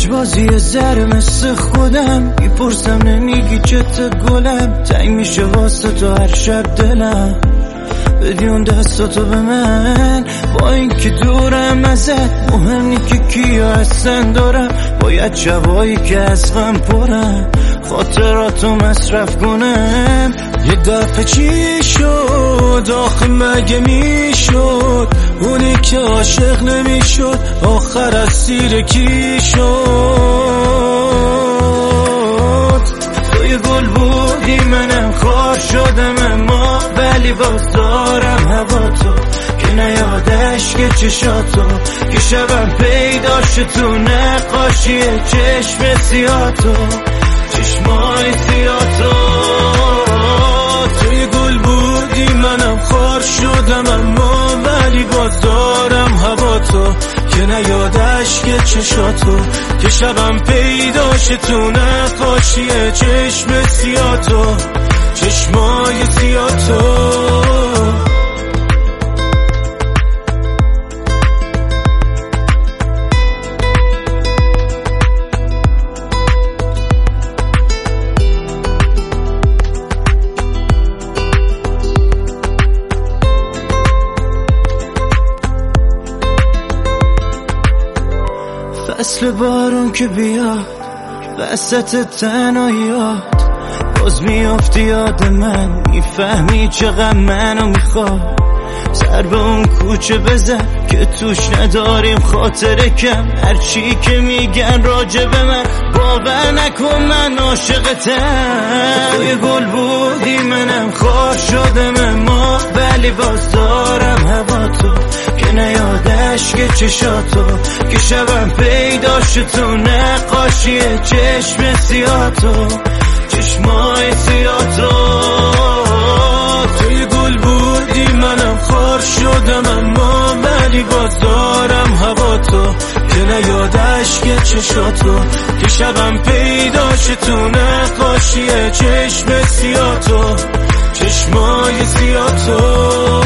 لجبازی زر مثل خودم، میپرسم نمیگی چت گلم، تنگ میشه واسه تو هر شب دلم، بدی اون دستاتو به من. با اینکه دورم ازت مهم نی که کیا هستن دارم، باید شبایی که از غم پرم خاطراتو مصرف کنم. یه دفعه چی شد آخه مگه میشد اونی که عاشق نمیشد آخر اسیر کی شد؟ تو یه گل بودی منم خار شدم، اما ولی باز دارم هوا تو که نیادش که چشاتو که شبم پیداش تو نقاشی چشم سیاتو چشمای سیاتو. تو یه گل بودی منم خار شدم، اما ولی باز دارم هوا تو که نیادش که چشاتو که شبم پیداش تو نقاشی چشم سیاتو چشمای سیاتو. فصل بارون که بیاد وسط تنهاییات، باز میافتی یاد من، میفهمی چقدر منو میخواد. سر به اون کوچه بزن که توش نداریم خاطره کم، هرچی که میگن راجع به من باور نکن من عاشقتم. تو یه گل بودی منم خار شدم، اما ولی باز دارم هوا تو که نیادش که چشاتو که شبم پیداش تو نقاشی چشم سیاتو چشمای سیاتو. تو یه گل بودی منم خار شدم، اما ولی باز دارم هوا تو که نیادش که چشاتو که شبم پیداش تو نقاشی چشم سیاتو چشمای سیاتو.